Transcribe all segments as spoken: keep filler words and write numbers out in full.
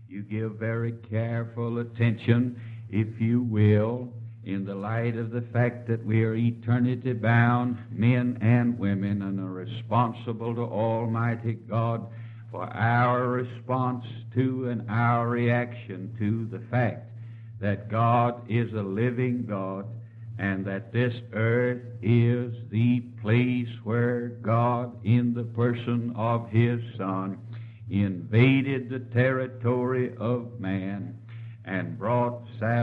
you give very careful attention, if you will, in the light of the fact that we are eternity-bound men and women and are responsible to Almighty God for our response to and our reaction to the fact that God is a living God and that this earth is the place where God, in the person of His Son, invaded the territory of man and brought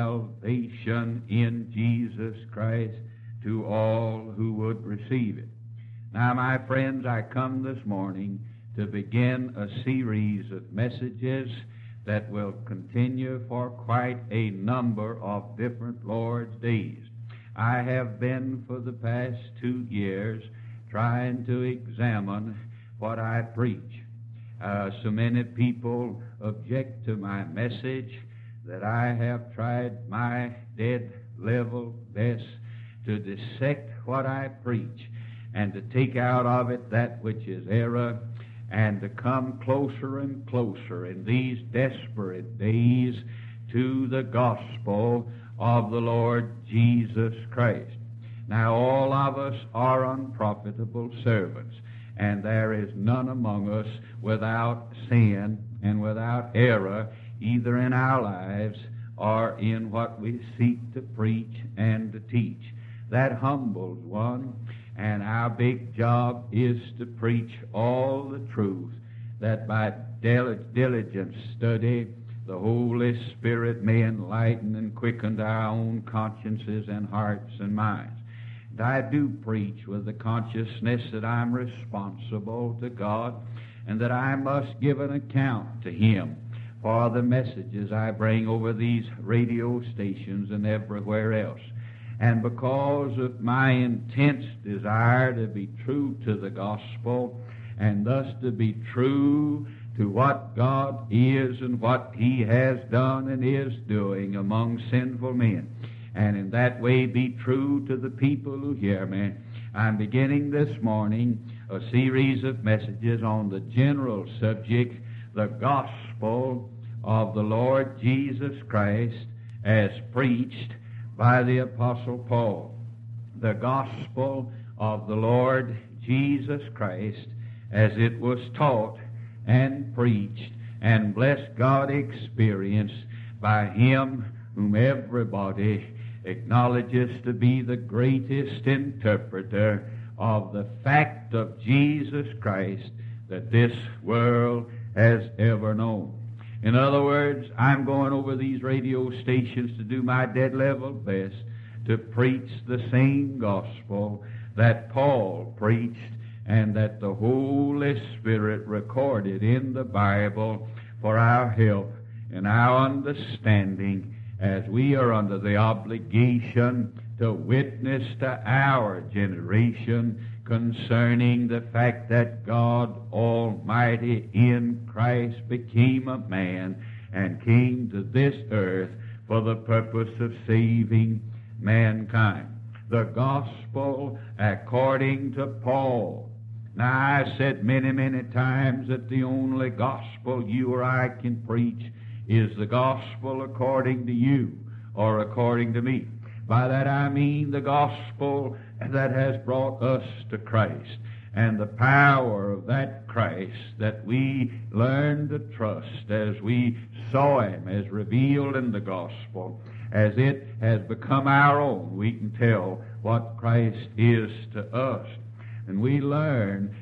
salvation in Jesus Christ to all who would receive it. Now, my friends, I come this morning to begin a series of messages that will continue for quite a number of different Lord's days. I have been for the past two years trying to examine what I preach. Uh, so many people object to my message that I have tried my dead level best to dissect what I preach and to take out of it that which is error and to come closer and closer in these desperate days to the gospel of the Lord Jesus Christ. Now, all of us are unprofitable servants, and there is none among us without sin and without error, either in our lives or in what we seek to preach and to teach. That humbles one, and our big job is to preach all the truth, that by diligent study the Holy Spirit may enlighten and quicken our own consciences and hearts and minds. And I do preach with the consciousness that I'm responsible to God and that I must give an account to Him for the messages I bring over these radio stations and everywhere else. And because of my intense desire to be true to the gospel and thus to be true to what God is and what He has done and is doing among sinful men, and in that way be true to the people who hear me, I'm beginning this morning a series of messages on the general subject, the gospel of the Lord Jesus Christ as preached by the Apostle Paul. The gospel of the Lord Jesus Christ as it was taught and preached and, bless God, experienced by Him whom everybody acknowledges to be the greatest interpreter of the fact of Jesus Christ that this world has ever known. In other words, I'm going over these radio stations to do my dead level best to preach the same gospel that Paul preached and that the Holy Spirit recorded in the Bible for our help and our understanding as we are under the obligation to witness to our generation concerning the fact that God Almighty in Christ became a man and came to this earth for the purpose of saving mankind. The gospel according to Paul. Now, I said many, many times that the only gospel you or I can preach is the gospel according to you or according to me. By that I mean the gospel that has brought us to Christ and the power of that Christ that we learn to trust as we saw Him as revealed in the gospel. As it has become our own, we can tell what Christ is to us. And we learn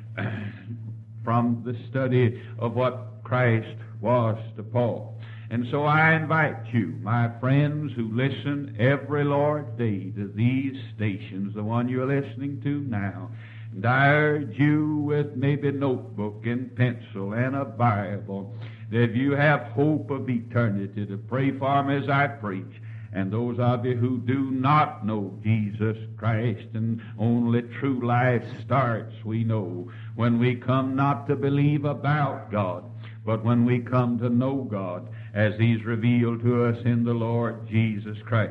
from the study of what Christ was to Paul. And so I invite you, my friends who listen every Lord's Day to these stations, the one you're listening to now, and I urge you with maybe notebook and pencil and a Bible, that if you have hope of eternity, to pray for me as I preach. And those of you who do not know Jesus Christ, and only true life starts, we know, when we come not to believe about God, but when we come to know God as He's revealed to us in the Lord Jesus Christ.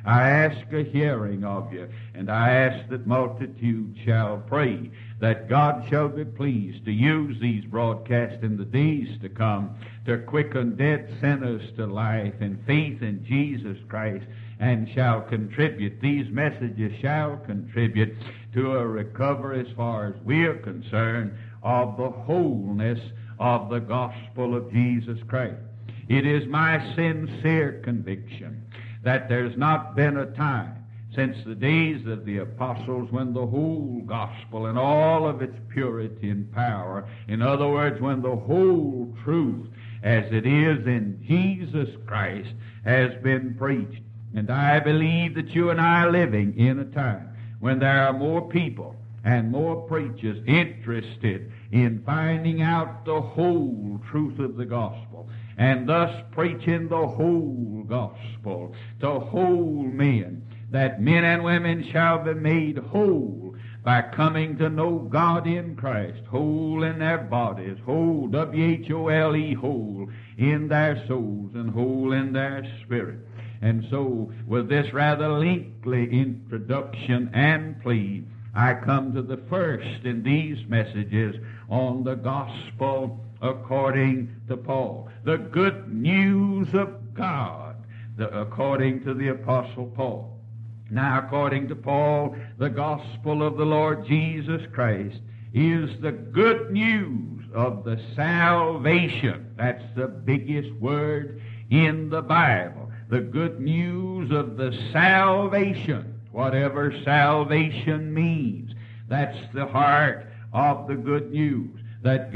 I ask a hearing of you, and I ask that multitudes shall pray, that God shall be pleased to use these broadcasts in the days to come to quicken dead sinners to life and faith in Jesus Christ, and shall contribute, these messages shall contribute to a recovery, as far as we are concerned, of the wholeness of the gospel of Jesus Christ. It is my sincere conviction that there's not been a time since the days of the apostles when the whole gospel and all of its purity and power, in other words, when the whole truth as it is in Jesus Christ has been preached. And I believe that you and I are living in a time when there are more people and more preachers interested in finding out the whole truth of the gospel, and thus preaching the whole gospel to whole men, that men and women shall be made whole by coming to know God in Christ, whole in their bodies, whole, W H O L E, whole in their souls, and whole in their spirit. And so, with this rather lengthy introduction and plea, I come to the first in these messages on the gospel according to Paul. The good news of God, the, according to the Apostle Paul. Now, according to Paul, the gospel of the Lord Jesus Christ is the good news of the salvation. That's the biggest word in the Bible. The good news of the salvation, whatever salvation means. That's the heart of the good news, that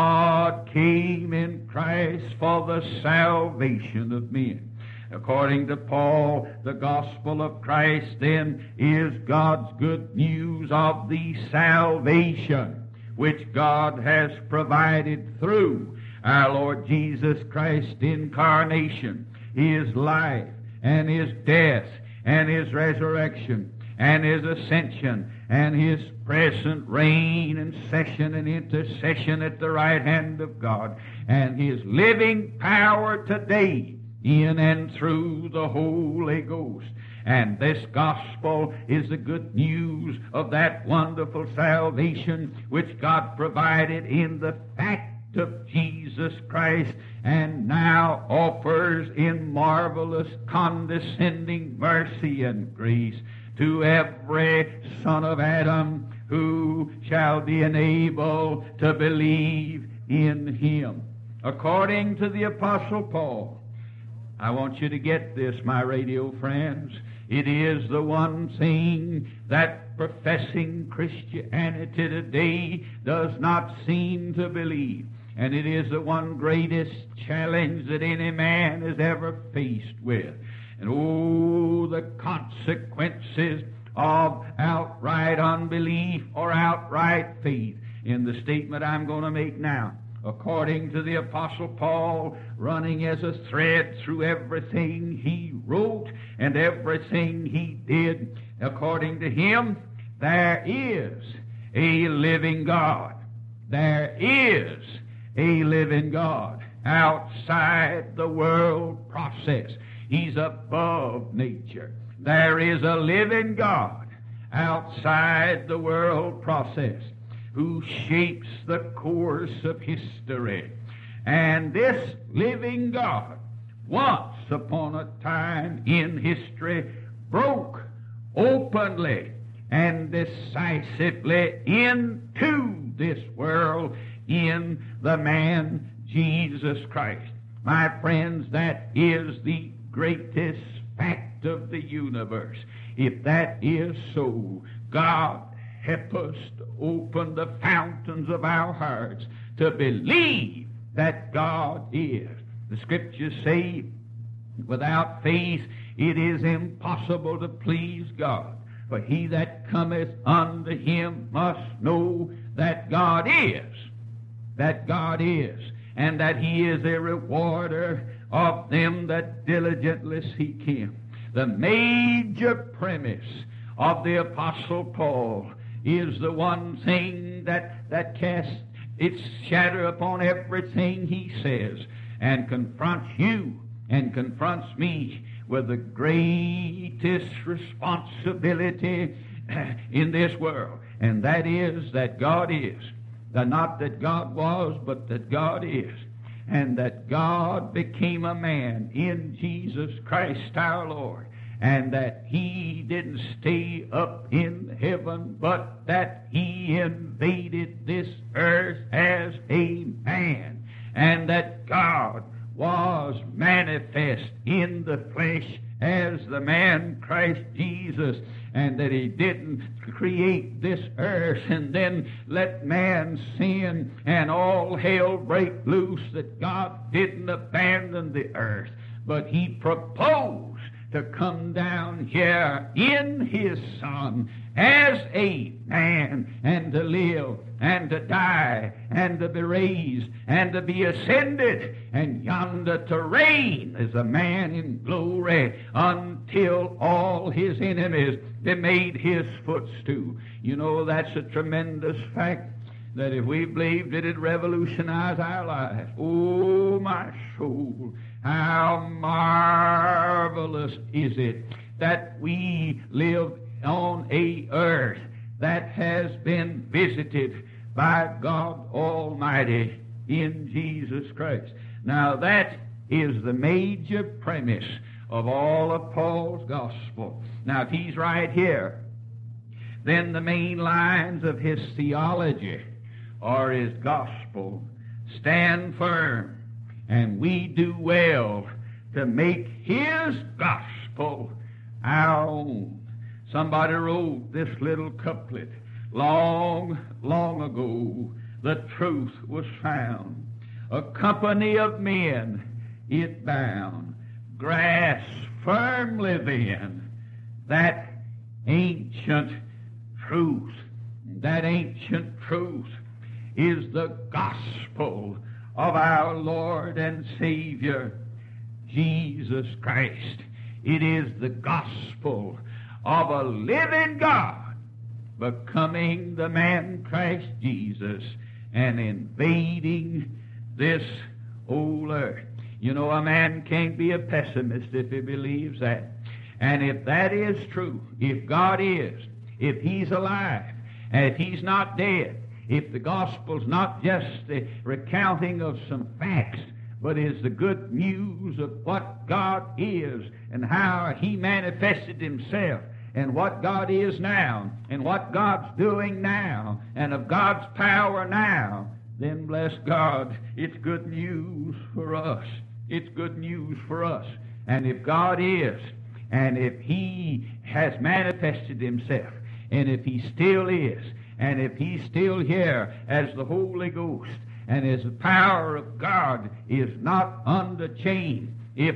God came in Christ for the salvation of men. According to Paul, the gospel of Christ then is God's good news of the salvation which God has provided through our Lord Jesus Christ incarnation, His life and His death and His resurrection and His ascension and His present reign and session and intercession at the right hand of God, and His living power today in and through the Holy Ghost. And this gospel is the good news of that wonderful salvation which God provided in the fact of Jesus Christ, and now offers in marvelous condescending mercy and grace to every son of Adam who shall be enabled to believe in Him. According to the Apostle Paul, I want you to get this, my radio friends. It is the one thing that professing Christianity today does not seem to believe. And it is the one greatest challenge that any man has ever faced with. And oh, the consequences of outright unbelief or outright faith in the statement I'm going to make now. According to the Apostle Paul, running as a thread through everything he wrote and everything he did, according to him, there is a living God. There is a living God outside the world process. He's above nature. There is a living God outside the world process who shapes the course of history. And this living God, once upon a time in history, broke openly and decisively into this world in the man Jesus Christ. My friends, that is the greatest fact of the universe. If that is so, God help us to open the fountains of our hearts to believe that God is. The Scriptures say, without faith it is impossible to please God. For he that cometh unto him must know that God is, that God is, and that he is a rewarder of them that diligently seek him. The major premise of the Apostle Paul is the one thing that, that casts its shadow upon everything he says and confronts you and confronts me with the greatest responsibility in this world, and that is that God is. That not that God was, but that God is. And that God became a man in Jesus Christ our Lord. And that He didn't stay up in heaven, but that He invaded this earth as a man. And that God was manifest in the flesh as the man Christ Jesus, and that He didn't create this earth and then let man sin and all hell break loose, that God didn't abandon the earth, but He proposed to come down here in His Son as a man, and to live and to die and to be raised and to be ascended, and yonder to reign as a man in glory until all His enemies be made His footstool. You know, that's a tremendous fact, that if we believed it'd revolutionize our lives. Oh, my soul, how marvelous is it that we live on a earth that has been visited by God Almighty in Jesus Christ. Now that is the major premise of all of Paul's gospel. Now if he's right here, then the main lines of his theology or his gospel stand firm, and we do well to make his gospel our own. Somebody wrote this little couplet, long, long ago, the truth was found. A company of men it bound, grasp firmly then that ancient truth. That ancient truth is the gospel of our Lord and Savior, Jesus Christ. It is the gospel of a living God becoming the man Christ Jesus and invading this old earth. You know, a man can't be a pessimist if he believes that. And if that is true, if God is, if He's alive, and if He's not dead, if the gospel's not just the recounting of some facts, but is the good news of what God is and how He manifested Himself and what God is now and what God's doing now and of God's power now, then bless God, it's good news for us. It's good news for us. And if God is, and if He has manifested Himself, and if He still is, and if He's still here as the Holy Ghost, and as the power of God is not under chain, if,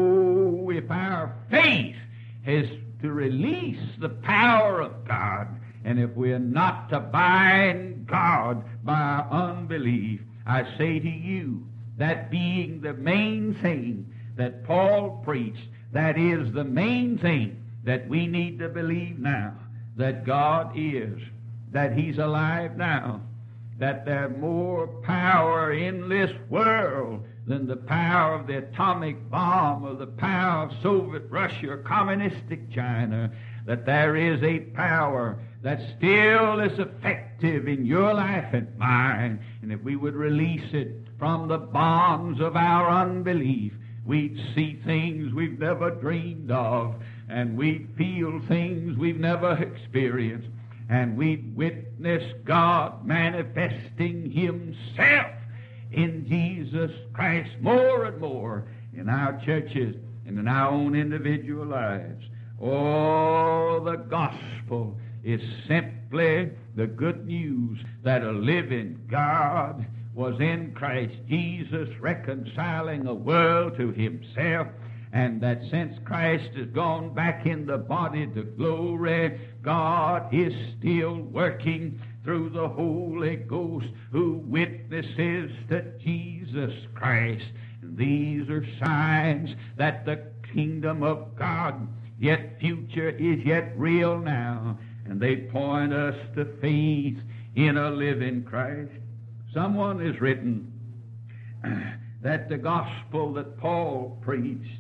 oh, if our faith is to release the power of God, and if we're not to bind God by our unbelief, I say to you, that being the main thing that Paul preached, that is the main thing that we need to believe now, that God is, that He's alive now, that there's more power in this world than the power of the atomic bomb or the power of Soviet Russia or communistic China, that there is a power that still is effective in your life and mine. And if we would release it from the bonds of our unbelief, we'd see things we've never dreamed of, and we'd feel things we've never experienced, and we'd witness God manifesting Himself in Jesus Christ more and more in our churches and in our own individual lives. Oh, the gospel is simply the good news that a living God was in Christ Jesus reconciling a world to Himself, and that since Christ has gone back in the body to glory, God is still working through the Holy Ghost who witnesses to Jesus Christ. And these are signs that the kingdom of God, yet future, is yet real now, and they point us to faith in a living Christ. Someone has written that the gospel that Paul preached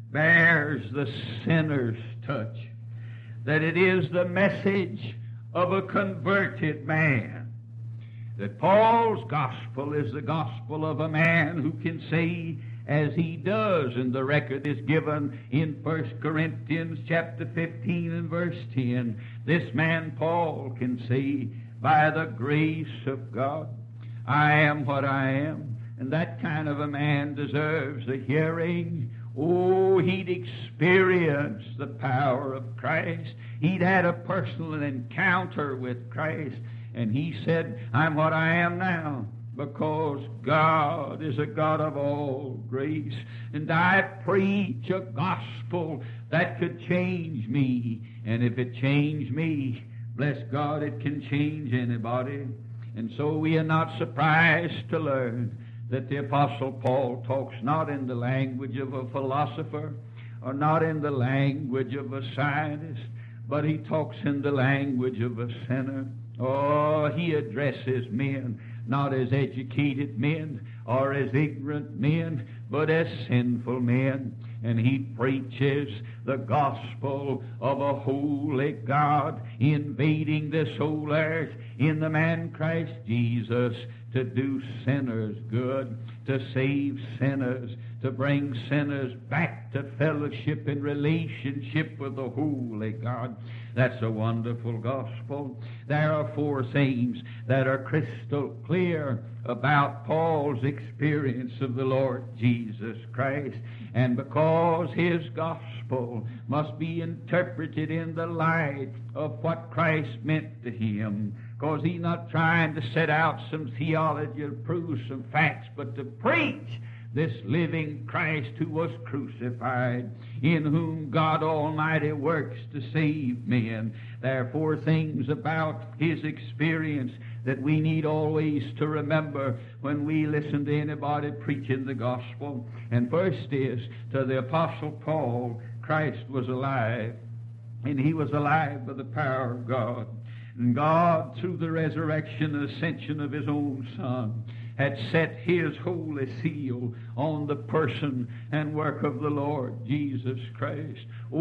bears the sinner's touch, that it is the message of a converted man, that Paul's gospel is the gospel of a man who can say, as he does, and the record is given in First Corinthians chapter fifteen and verse ten, this man Paul can say, by the grace of God, I am what I am. And that kind of a man deserves a hearing. Oh, he'd experienced the power of Christ. He'd had a personal encounter with Christ. And he said, I'm what I am now because God is a God of all grace. And I preach a gospel that could change me. And if it changed me, bless God, it can change anybody. And so we are not surprised to learn that the Apostle Paul talks not in the language of a philosopher or not in the language of a scientist, but he talks in the language of a sinner. Oh, he addresses men not as educated men or as ignorant men, but as sinful men. And he preaches the gospel of a holy God invading this whole earth in the man Christ Jesus to do sinners good, to save sinners, to bring sinners back to fellowship and relationship with the holy God. That's a wonderful gospel. There are four things that are crystal clear about Paul's experience of the Lord Jesus Christ. And because his gospel must be interpreted in the light of what Christ meant to him, because he's not trying to set out some theology or prove some facts, but to preach this living Christ who was crucified, in whom God Almighty works to save men. There are four things about his experience that we need always to remember when we listen to anybody preaching the gospel. And first is, to the Apostle Paul, Christ was alive, and he was alive by the power of God. And God, through the resurrection and ascension of his own Son, had set his holy seal on the person and work of the Lord Jesus Christ.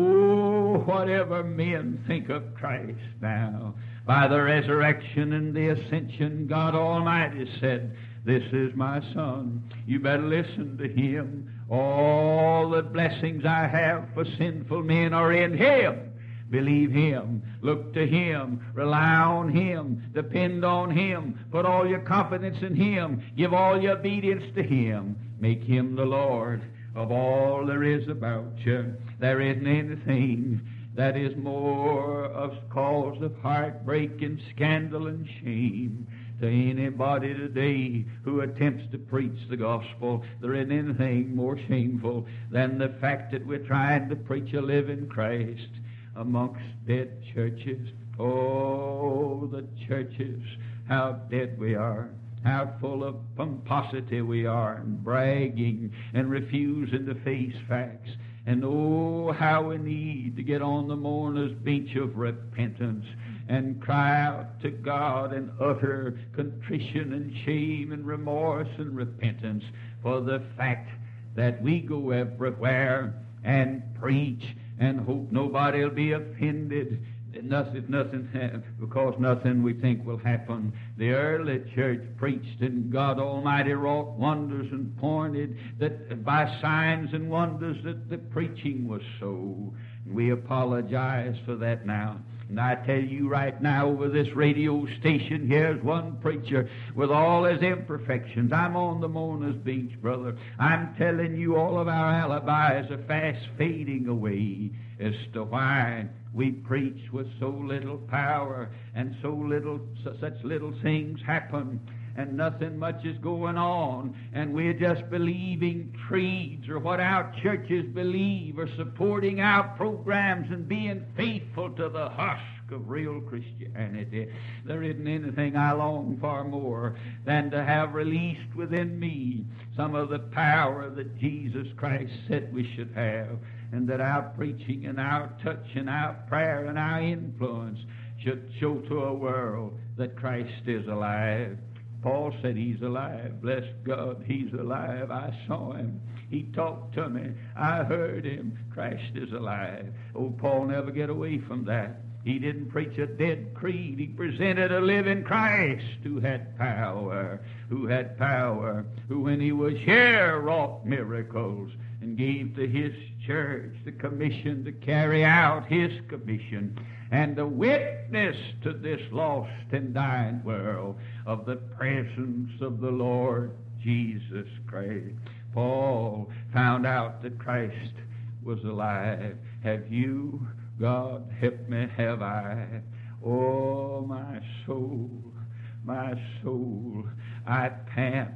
Oh, whatever men think of Christ now, by the resurrection and the ascension, God Almighty said, this is my Son. You better listen to him. All the blessings I have for sinful men are in him. Believe him, look to him, rely on him, depend on him, put all your confidence in him, give all your obedience to him, make him the Lord of all there is about you. There isn't anything that is more of cause of heartbreak and scandal and shame to anybody today who attempts to preach the gospel. There isn't anything more shameful than the fact that we're trying to preach a living Christ amongst dead churches. Oh, the churches, how dead we are, how full of pomposity we are, and bragging and refusing to face facts. And oh, how we need to get on the mourner's bench of repentance and cry out to God in utter contrition and shame and remorse and repentance for the fact that we go everywhere and preach and hope nobody will be offended. Nothing, nothing, because nothing we think will happen. The early church preached, and God Almighty wrought wonders and pointed that by signs and wonders that the preaching was so. And we apologize for that now. And I tell you right now, over this radio station, here's one preacher with all his imperfections. I'm on the mourner's bench, brother. I'm telling you, all of our alibis are fast fading away as to why we preach with so little power and so little, such little things happen, and nothing much is going on, and we're just believing creeds or what our churches believe, or supporting our programs and being faithful to the husk of real Christianity. There isn't anything I long for more than to have released within me some of the power that Jesus Christ said we should have, and that our preaching and our touch and our prayer and our influence should show to a world that Christ is alive. Paul said, he's alive. Bless God, he's alive. I saw him. He talked to me. I heard him. Christ is alive. Old Paul never get away from that. He didn't preach a dead creed. He presented a living Christ who had power, who had power, who when he was here wrought miracles and gave to his church the commission to carry out his commission and to witness to this lost and dying world of the presence of the Lord Jesus Christ. Paul found out that Christ was alive. Have you? God help me, have I? Oh, my soul, my soul, I pant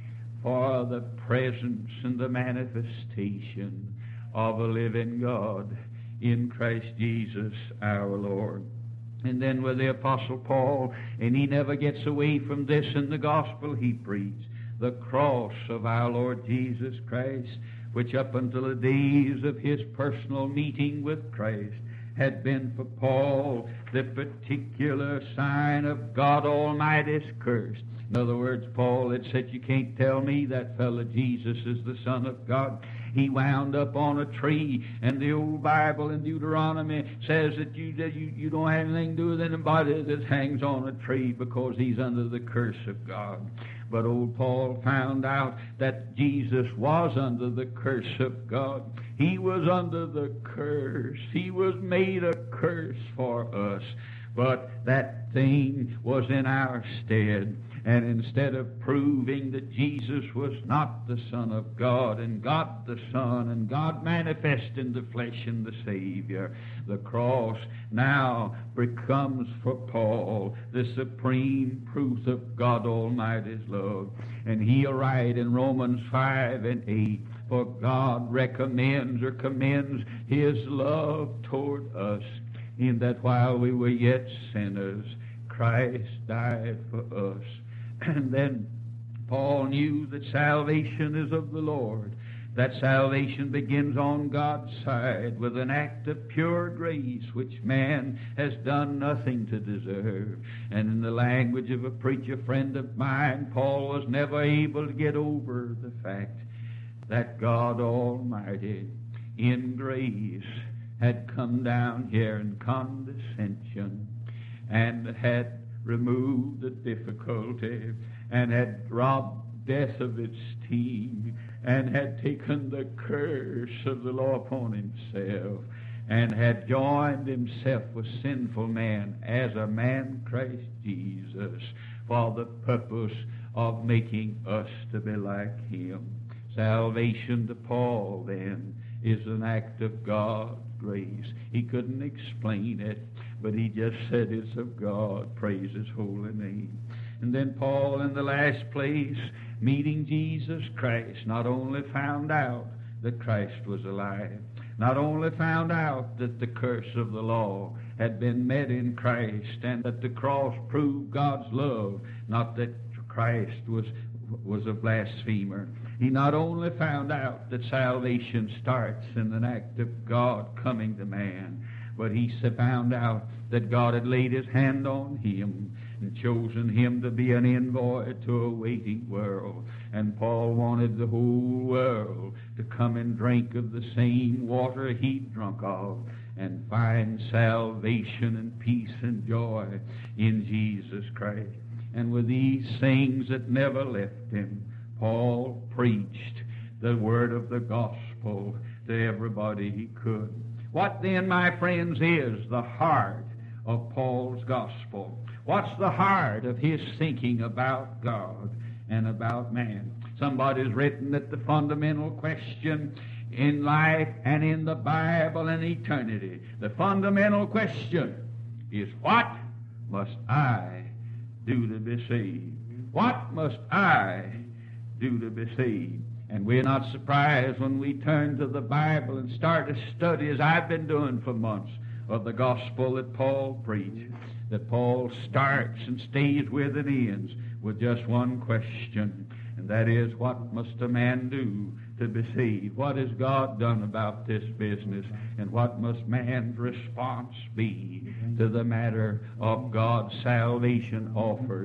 for the presence and the manifestation of a living God in Christ Jesus our Lord. And then with the Apostle Paul, and he never gets away from this in the gospel he preached, the cross of our Lord Jesus Christ, which up until the days of his personal meeting with Christ had been for Paul the particular sign of God Almighty's curse. In other words, Paul had said, you can't tell me that fellow Jesus is the Son of God. He wound up on a tree, and the old Bible in Deuteronomy says that you, that you, you don't have anything to do with anybody that hangs on a tree because he's under the curse of God. But old Paul found out that Jesus was under the curse of God. He was under the curse. He was made a curse for us. But that thing was in our stead. And instead of proving that Jesus was not the Son of God and God the Son and God manifest in the flesh and the Savior, the cross now becomes for Paul the supreme proof of God Almighty's love. And he'll write in Romans five and eight, for God recommends or commends his love toward us in that while we were yet sinners, Christ died for us. And then Paul knew that salvation is of the Lord, that salvation begins on God's side with an act of pure grace which man has done nothing to deserve. And in the language of a preacher friend of mine, Paul was never able to get over the fact that God Almighty in grace had come down here in condescension and had removed the difficulty and had robbed death of its sting and had taken the curse of the law upon himself and had joined himself with sinful man as a man Christ Jesus for the purpose of making us to be like him. Salvation to Paul then is an act of God's grace. He couldn't explain it, but he just said it's of God. Praise his holy name. And then Paul, in the last place, meeting Jesus Christ, not only found out that Christ was alive, not only found out that the curse of the law had been met in Christ and that the cross proved God's love, not that Christ was was a blasphemer. He not only found out that salvation starts in an act of God coming to man, but he found out that God had laid his hand on him and chosen him to be an envoy to a waiting world. And Paul wanted the whole world to come and drink of the same water he'd drunk of and find salvation and peace and joy in Jesus Christ. And with these things that never left him, Paul preached the word of the gospel to everybody he could. What then, my friends, is the heart of Paul's gospel? What's the heart of his thinking about God and about man? Somebody's written that the fundamental question in life and in the Bible and eternity, the fundamental question is, what must I do to be saved? What must I do to be saved? And we're not surprised when we turn to the Bible and start to study, as I've been doing for months, of the gospel that Paul preached, that Paul starts and stays with and ends with just one question, and that is, what must a man do to be saved? What has God done about this business? And what must man's response be to the matter of God's salvation offered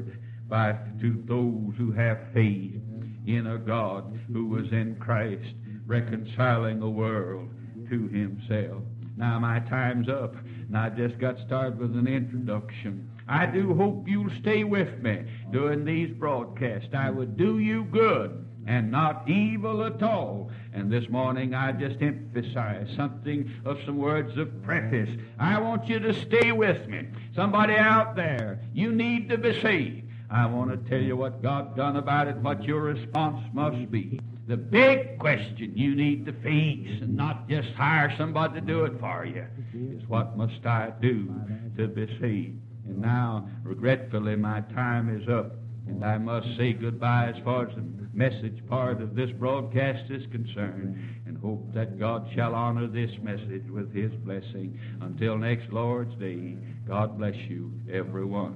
by to those who have faith in a God who was in Christ, reconciling the world to himself. Now my time's up, and I just got started with an introduction. I do hope you'll stay with me during these broadcasts. I would do you good and not evil at all. And this morning I just emphasize something of some words of preface. I want you to stay with me. Somebody out there, you need to be saved. I want to tell you what God done about it, what your response must be. The big question you need to face, and not just hire somebody to do it for you, is what must I do to be saved? And now, regretfully, my time is up, and I must say goodbye as far as the message part of this broadcast is concerned, and hope that God shall honor this message with his blessing. Until next Lord's Day, God bless you, everyone.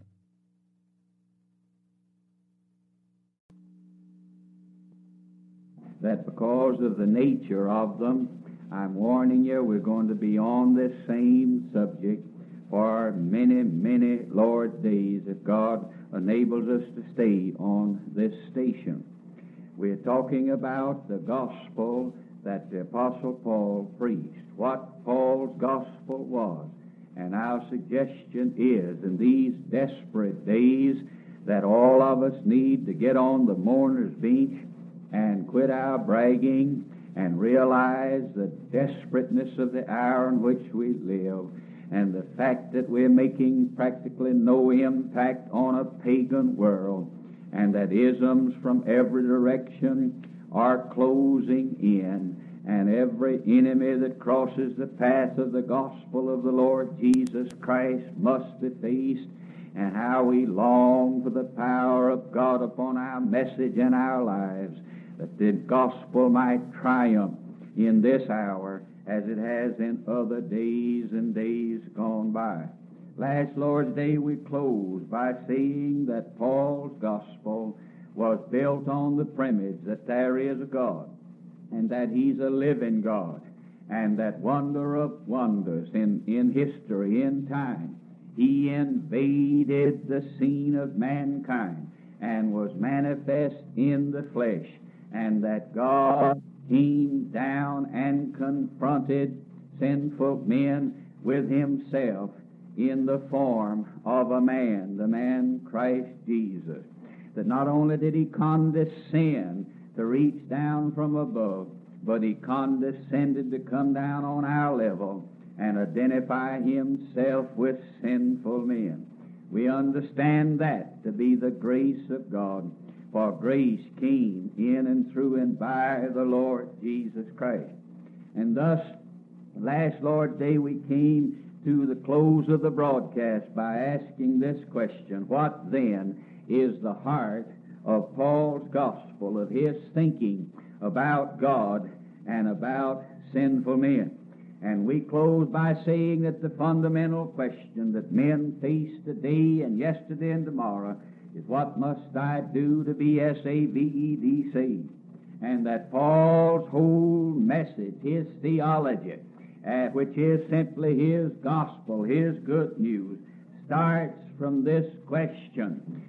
That because of the nature of them, I'm warning you, we're going to be on this same subject for many, many Lord's days if God enables us to stay on this station. We're talking about the gospel that the Apostle Paul preached, what Paul's gospel was. And our suggestion is, in these desperate days, that all of us need to get on the mourner's bench and quit our bragging and realize the desperateness of the hour in which we live, and the fact that we're making practically no impact on a pagan world, and that isms from every direction are closing in, and every enemy that crosses the path of the gospel of the Lord Jesus Christ must be faced, and how we long for the power of God upon our message and our lives, that the gospel might triumph in this hour as it has in other days and days gone by. Last Lord's Day we closed by saying that Paul's gospel was built on the premise that there is a God, and that he's a living God, and that wonder of wonders in, in history, in time, he invaded the scene of mankind and was manifest in the flesh, and that God came down and confronted sinful men with himself in the form of a man, the man Christ Jesus. That not only did he condescend to reach down from above, but he condescended to come down on our level and identify himself with sinful men. We understand that to be the grace of God, for grace came in and through and by the Lord Jesus Christ. And thus, last Lord's Day we came to the close of the broadcast by asking this question: what then is the heart of Paul's gospel, of his thinking about God and about sinful men? And we close by saying that the fundamental question that men face today and yesterday and tomorrow is, what must I do to be S A V E D saved? And that Paul's whole message, his theology, uh, which is simply his gospel, his good news, starts from this question.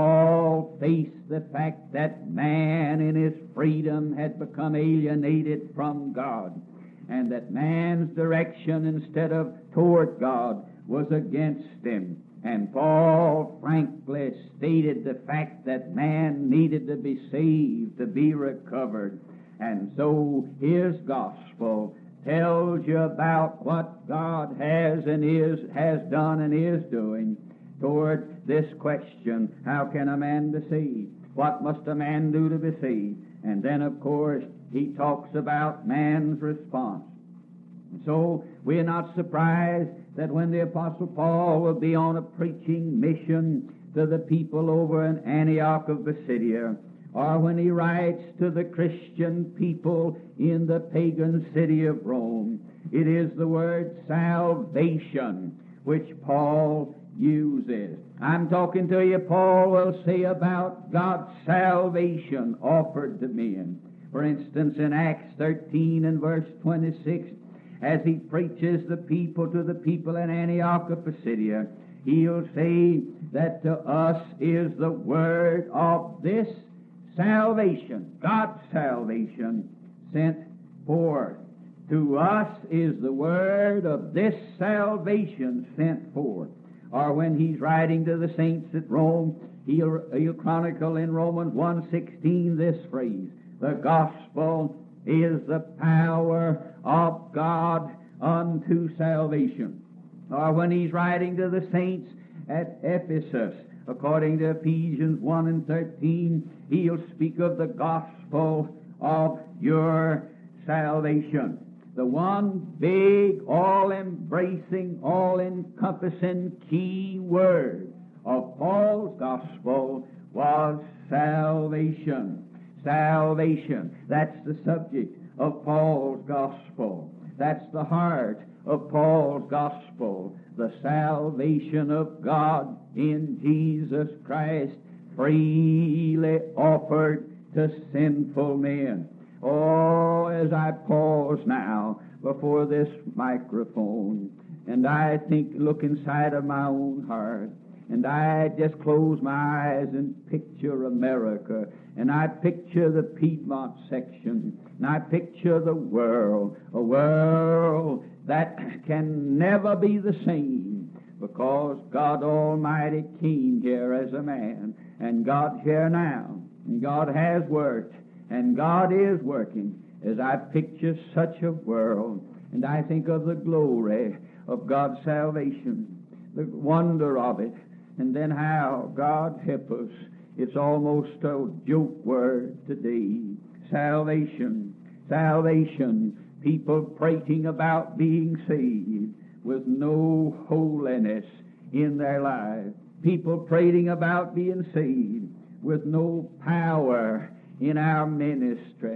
Paul faced the fact that man in his freedom had become alienated from God, and that man's direction instead of toward God was against him. And Paul frankly stated the fact that man needed to be saved, to be recovered. And so his gospel tells you about what God has and is has done and is doing toward this question: how can a man be saved? What must a man do to be saved? And then, of course, he talks about man's response. So we're not surprised that when the Apostle Paul will be on a preaching mission to the people over in Antioch of Pisidia, or when he writes to the Christian people in the pagan city of Rome, it is the word salvation which Paul uses. I'm talking to you, Paul will say about God's salvation offered to men. For instance, in Acts thirteen and verse twenty-six, as he preaches the people to the people in Antioch of Pisidia, he'll say that to us is the word of this salvation, God's salvation, sent forth. To us is the word of this salvation sent forth. Or when he's writing to the saints at Rome, he'll, he'll chronicle in Romans one sixteen this phrase, the gospel is the power of God unto salvation. Or when he's writing to the saints at Ephesus, according to Ephesians one and thirteen, he'll speak of the gospel of your salvation. The one big, all-embracing, all-encompassing key word of Paul's gospel was salvation. Salvation. That's the subject of Paul's gospel. That's the heart of Paul's gospel. The salvation of God in Jesus Christ, freely offered to sinful men. Oh, as I pause now before this microphone, and I think, look inside of my own heart, and I just close my eyes and picture America, and I picture the Piedmont section, and I picture the world, a world that can never be the same, because God Almighty came here as a man, and God's here now, and God has worked, and God is working. As I picture such a world, and I think of the glory of God's salvation, the wonder of it, and then how God help us. It's almost a joke word today. Salvation, salvation. People prating about being saved with no holiness in their lives. People prating about being saved with no power in our ministry.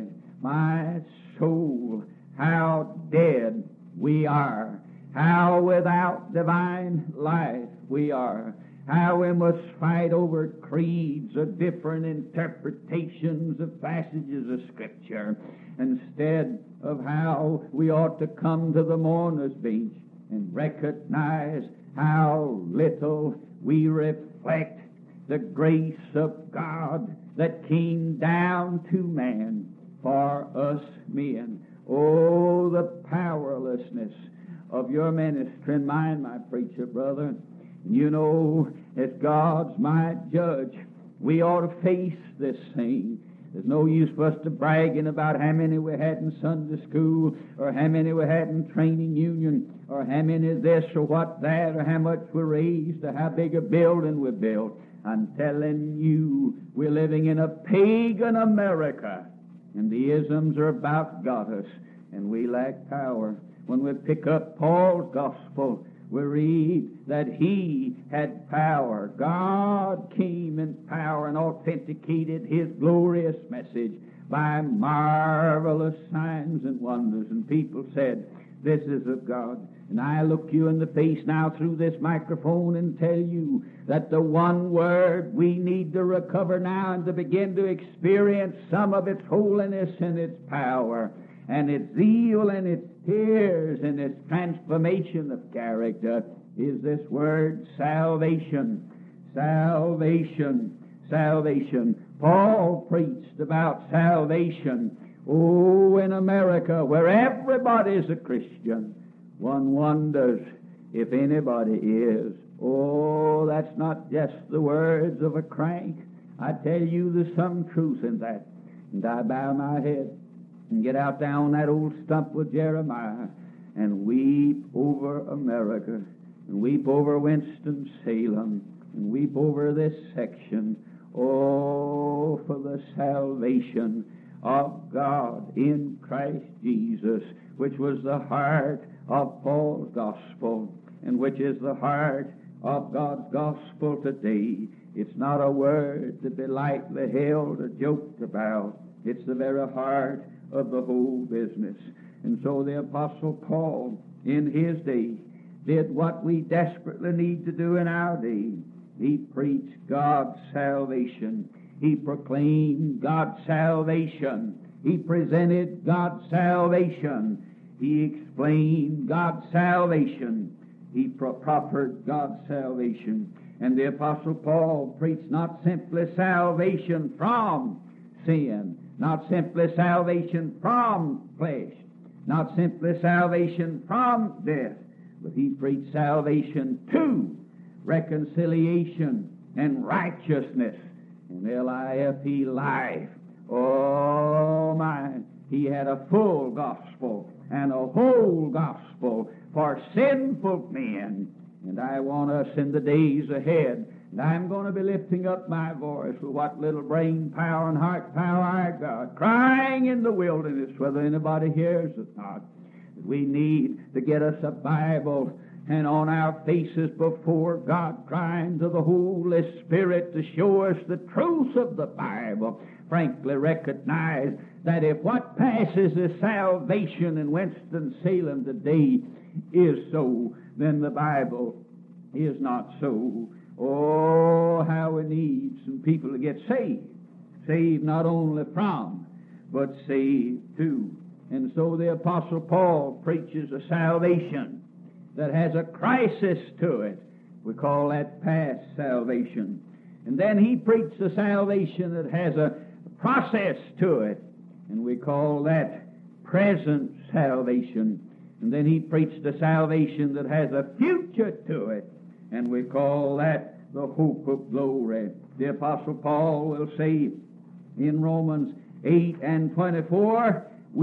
My soul, how dead we are. How without divine life we are. How we must fight over creeds or different interpretations of passages of Scripture, instead of how we ought to come to the mourner's bench and recognize how little we reflect the grace of God that came down to man for us men. Oh, the powerlessness of your ministry and mine, my preacher brother. You know, as God's my judge, we ought to face this thing. There's no use for us to bragging about how many we had in Sunday school, or how many we had in training union, or how many this or what that, or how much we raised, or how big a building we built. I'm telling you, we're living in a pagan America, and the isms are about got us, and we lack power. When we pick up Paul's gospel, we read that he had power. God came in power and authenticated his glorious message by marvelous signs and wonders. And people said, this is of God. And I look you in the face now through this microphone and tell you that the one word we need to recover now and to begin to experience some of its holiness and its power and its zeal and its tears and its transformation of character is this word salvation. Salvation. Salvation. Paul preached about salvation. Oh, in America, where everybody's a Christian, one wonders if anybody is. Oh, that's not just the words of a crank. I tell you, there's some truth in that. And I bow my head and get out there on that old stump with Jeremiah and weep over America, and weep over Winston-Salem, and weep over this section. Oh, for the salvation of God in Christ Jesus, which was the heart of Paul's gospel, and which is the heart of God's gospel today. It's not a word to be lightly held or joked about. It's the very heart of the whole business. And so the Apostle Paul, in his day, did what we desperately need to do in our day. He preached God's salvation. He proclaimed God's salvation. He presented God's salvation. He explained God's salvation. he pro- proffered God's salvation. And the Apostle Paul preached not simply salvation from sin, not simply salvation from flesh, not simply salvation from death, but he preached salvation to reconciliation and righteousness, and L I F E, life. Oh my, he had a full gospel and a whole gospel for sinful men. And I want us in the days ahead, and I'm going to be lifting up my voice with what little brain power and heart power I got, crying in the wilderness, whether anybody hears it or not. We need to get us a Bible and on our faces before God, crying to the Holy Spirit to show us the truth of the Bible. Frankly recognize that if what passes is salvation in Winston-Salem today is so, then the Bible is not so. Oh, how we need some people to get saved. Saved not only from, but saved to. And so the Apostle Paul preaches a salvation that has a crisis to it. We call that past salvation. And then he preached a salvation that has a process to it, and we call that present salvation. And then he preached a salvation that has a future to it, and we call that the hope of glory. The Apostle Paul will say in Romans eight and twenty-four,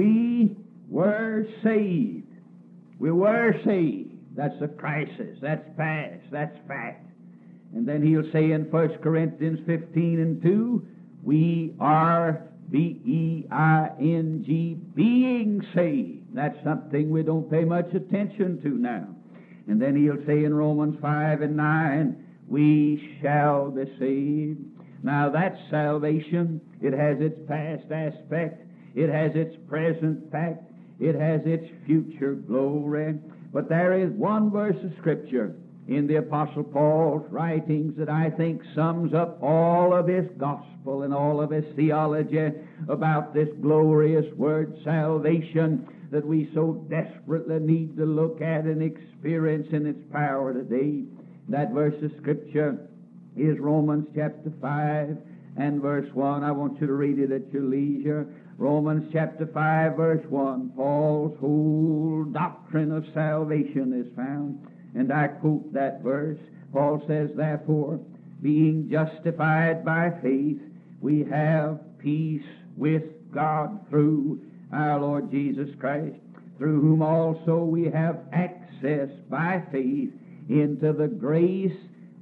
we were saved. We were saved. That's a crisis. That's past. That's fact. And then he'll say in First Corinthians fifteen and two, we are, B E I N G, being saved. That's something we don't pay much attention to now. And then he'll say in Romans five and nine, we shall be saved. Now that's salvation. It has its past aspect. It has its present fact. It has its future glory. But there is one verse of Scripture in the Apostle Paul's writings that I think sums up all of his gospel and all of his theology about this glorious word salvation that we so desperately need to look at and experience in its power today. That verse of Scripture is Romans chapter five and verse one. I want you to read it at your leisure. Romans chapter five, verse one. Paul's whole doctrine of salvation is found. And I quote that verse. Paul says, therefore, being justified by faith, we have peace with God through our Lord Jesus Christ, through whom also we have access by faith into the grace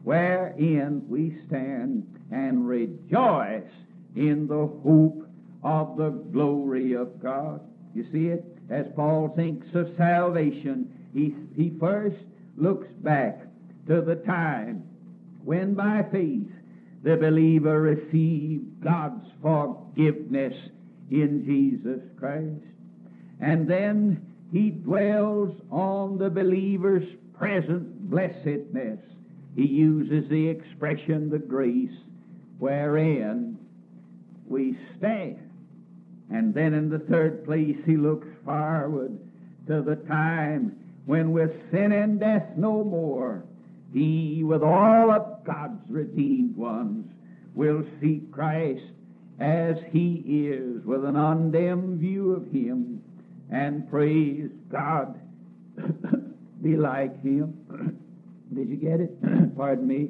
wherein we stand and rejoice in the hope of the glory of God. You see it? As Paul thinks of salvation, he, he first looks back to the time when by faith the believer received God's forgiveness in Jesus Christ. And then he dwells on the believer's present blessedness. He uses the expression, the grace wherein we stand. And then in the third place, he looks forward to the time when with sin and death no more, he with all of God's redeemed ones will see Christ as he is, with an undimmed view of him, and praise God, be like him. Did you get it? Pardon me.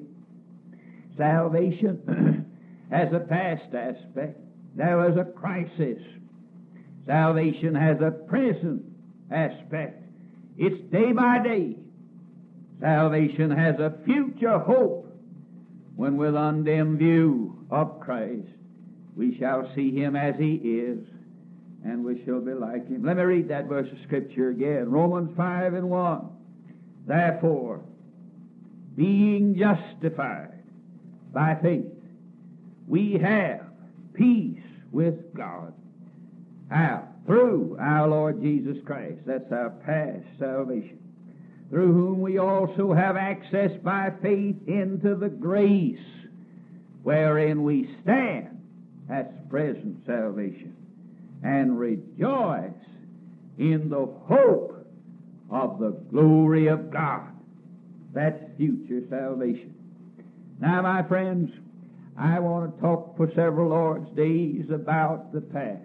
Salvation has a past aspect. There was a crisis. Salvation has a present aspect. It's day by day. Salvation has a future hope when with undimmed view of Christ we shall see him as he is, and we shall be like him. Let me read that verse of Scripture again. Romans five and one. Therefore, being justified by faith, we have peace with God. How? Through our Lord Jesus Christ. That's our past salvation. Through whom we also have access by faith into the grace wherein we stand. That's present salvation. And rejoice in the hope of the glory of God. That's future salvation. Now, my friends, I want to talk for several Lord's days about the past.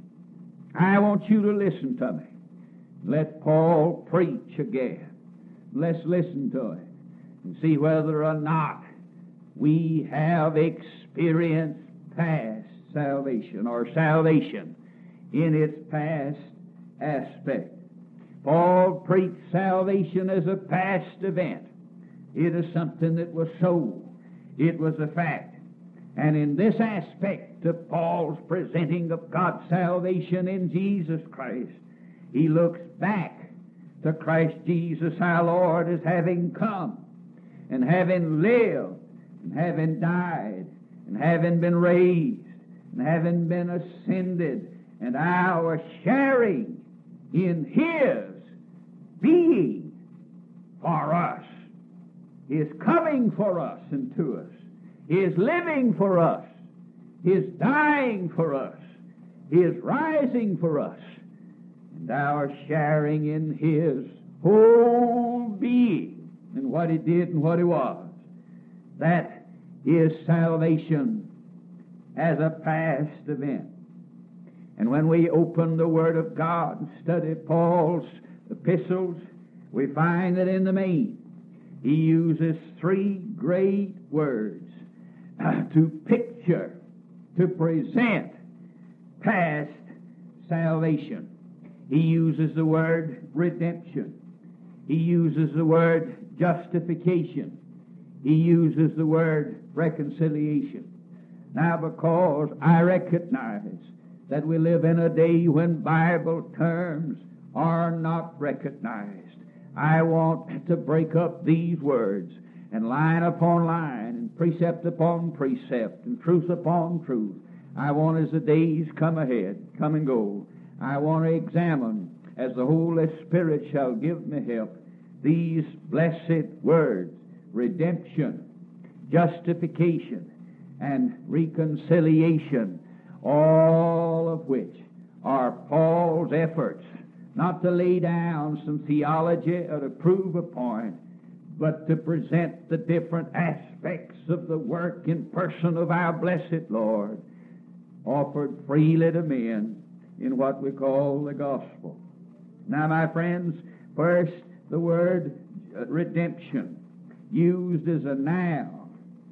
I want you to listen to me. Let Paul preach again. Let's listen to it and see whether or not we have experienced past salvation or salvation in its past aspect. Paul preached salvation as a past event. It is something that was so. It was a fact. And in this aspect of Paul's presenting of God's salvation in Jesus Christ, he looks back to Christ Jesus our Lord as having come and having lived and having died and having been raised and having been ascended, and our sharing in His being for us, His coming for us and to us, His living for us, His dying for us, His rising for us, and our sharing in His whole being and what He did and what He was. That is salvation as a past event. And when we open the Word of God and study Paul's epistles, we find that in the main he uses three great words uh, to picture, to present past salvation. He uses the word redemption. He uses the word justification. He uses the word reconciliation. Now, because I recognize that we live in a day when Bible terms are not recognized, I want to break up these words and line upon line and precept upon precept and truth upon truth. I want, as the days come ahead, come and go, I want to examine, as the Holy Spirit shall give me help, these blessed words: redemption, justification, and reconciliation, all of which are Paul's efforts not to lay down some theology or to prove a point, but to present the different aspects of the work and person of our blessed Lord, offered freely to men in what we call the gospel. Now, my friends, first, the word redemption, used as a noun.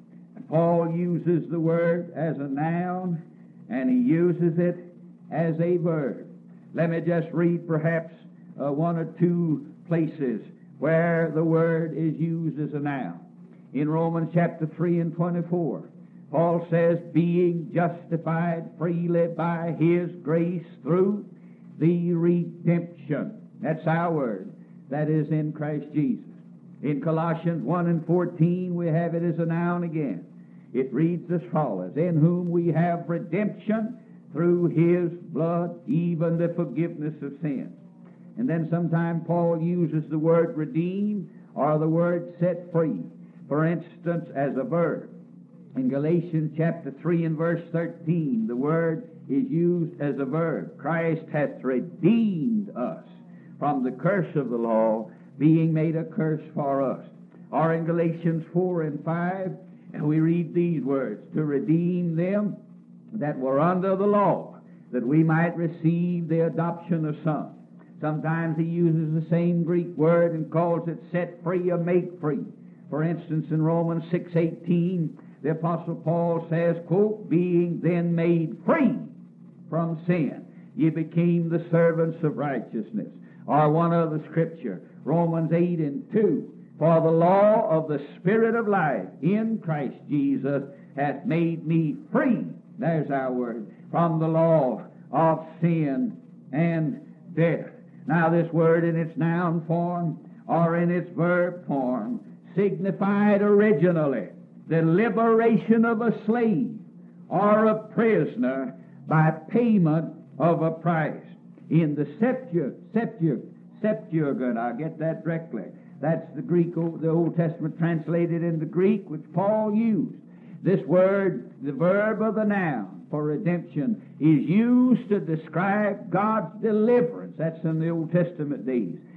Paul uses the word as a noun, and he uses it as a verb. Let me just read perhaps uh, one or two places where the word is used as a noun. In Romans chapter three and twenty-four, Paul says, being justified freely by His grace through the redemption. That's our word. That is in Christ Jesus. In Colossians one and fourteen, we have it as a noun again. It reads as follows: in whom we have redemption through His blood, even the forgiveness of sins. And then sometime Paul uses the word redeem or the word set free, for instance, as a verb. In Galatians chapter three and verse thirteen, the word is used as a verb. Christ hath redeemed us from the curse of the law, being made a curse for us. Or in Galatians four and five, and we read these words: to redeem them that were under the law, that we might receive the adoption of sons. Sometimes he uses the same Greek word and calls it set free or make free. For instance, in Romans six eighteen, the Apostle Paul says, quote, being then made free from sin, ye became the servants of righteousness. Or one other scripture, Romans eight and two, for the law of the Spirit of life in Christ Jesus hath made me free, there's our word, from the law of sin and death. Now, this word in its noun form or in its verb form signified originally the liberation of a slave or a prisoner by payment of a price. In the Septuagint, Septuagint, Septuagint, I'll get that directly. That's the Greek, the Old Testament translated into Greek, which Paul used. This word, the verb of the noun for redemption, is used to describe God's deliverance. That's in the Old Testament days.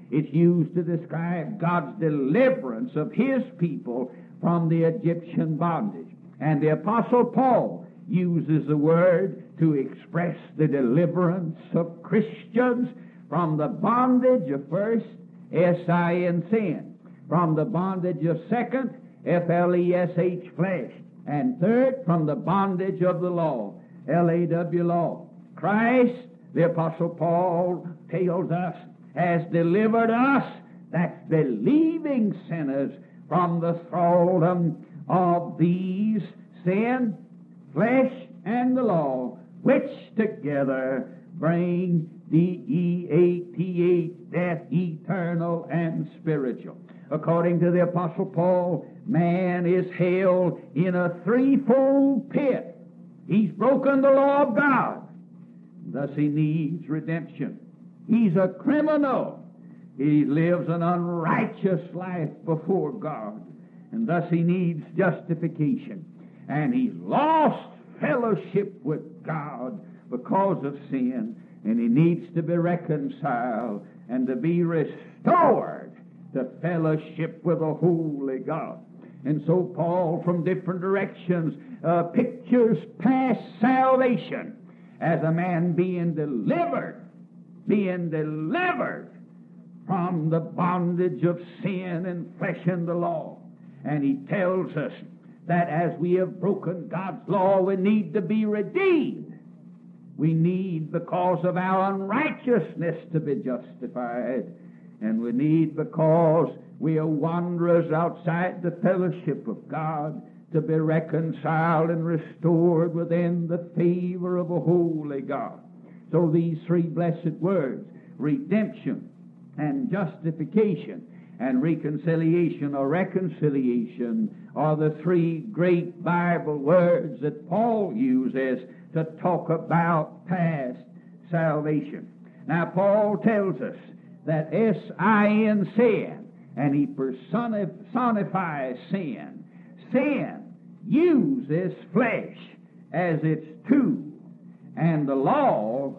It's used to describe God's deliverance of His people from the Egyptian bondage. And the Apostle Paul uses the word to express the deliverance of Christians from the bondage of first, S I N, sin, from the bondage of second, F L E S H, flesh, and third, from the bondage of the law, L A W, law. Christ, the Apostle Paul tells us, has delivered us, that's believing sinners, from the thraldom of these sin, flesh, and the law, which together bring D E A T H, death, eternal and spiritual. According to the Apostle Paul, man is held in a threefold pit. He's broken the law of God. Thus he needs redemption. He's a criminal. He lives an unrighteous life before God. And thus he needs justification. And he's lost fellowship with God because of sin. And he needs to be reconciled and to be restored to fellowship with a holy God. And so Paul, from different directions, uh, pictures past salvation as a man being delivered, being delivered from the bondage of sin and flesh and the law. And he tells us that as we have broken God's law, we need to be redeemed. We need, because of our unrighteousness, to be justified. And we need, because we are wanderers outside the fellowship of God, to be reconciled and restored within the favor of a holy God. So these three blessed words, redemption and justification and reconciliation or reconciliation, are the three great Bible words that Paul uses to talk about past salvation. Now, Paul tells us that S I N, sin, and he personifies sin. Sin uses flesh as its tool, and the law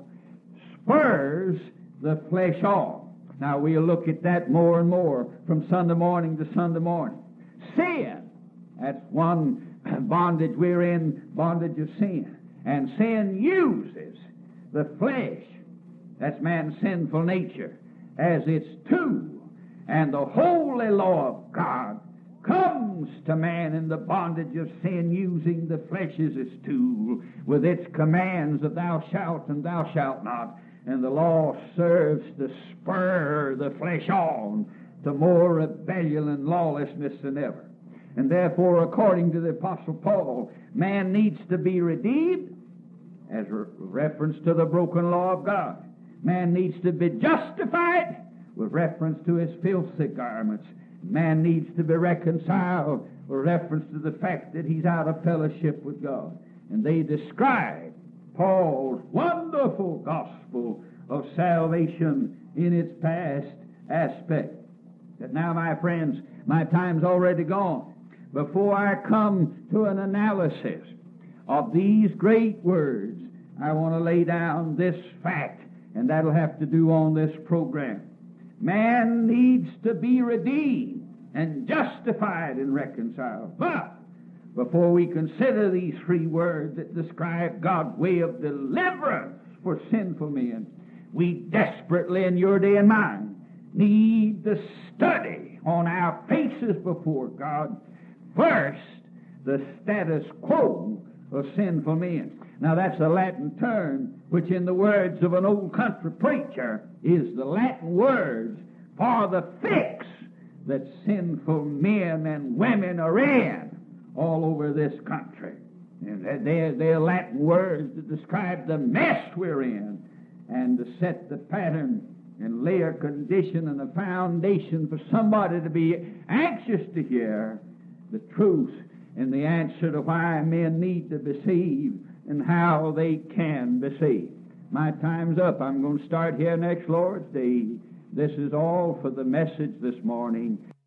spurs the flesh on. Now, we'll look at that more and more from Sunday morning to Sunday morning. Sin, that's one bondage. We're in bondage of sin. And sin uses the flesh, that's man's sinful nature, as its tool. And the holy law of God comes to man in the bondage of sin, using the flesh as its tool, with its commands of thou shalt and thou shalt not. And the law serves to spur the flesh on to more rebellion and lawlessness than ever. And therefore, according to the Apostle Paul, man needs to be redeemed as re- reference to the broken law of God. Man needs to be justified with reference to his filthy garments. Man needs to be reconciled with reference to the fact that he's out of fellowship with God. And they describe Paul's wonderful gospel of salvation in its past aspect. But now, my friends, my time's already gone. Before I come to an analysis of these great words, I want to lay down this fact, and that'll have to do on this program. Man needs to be redeemed and justified and reconciled. But before we consider these three words that describe God's way of deliverance for sinful men, we desperately, in your day and mine, need to study on our faces before God first the status quo of sinful men. Now, that's a Latin term which, in the words of an old country preacher, is the Latin words for the fix that sinful men and women are in all over this country. And they're, they're Latin words that describe the mess we're in and to set the pattern and lay a condition and a foundation for somebody to be anxious to hear the truth and the answer to why men need to be saved and how they can be saved. My time's up. I'm going to start here next Lord's Day. This is all for the message this morning.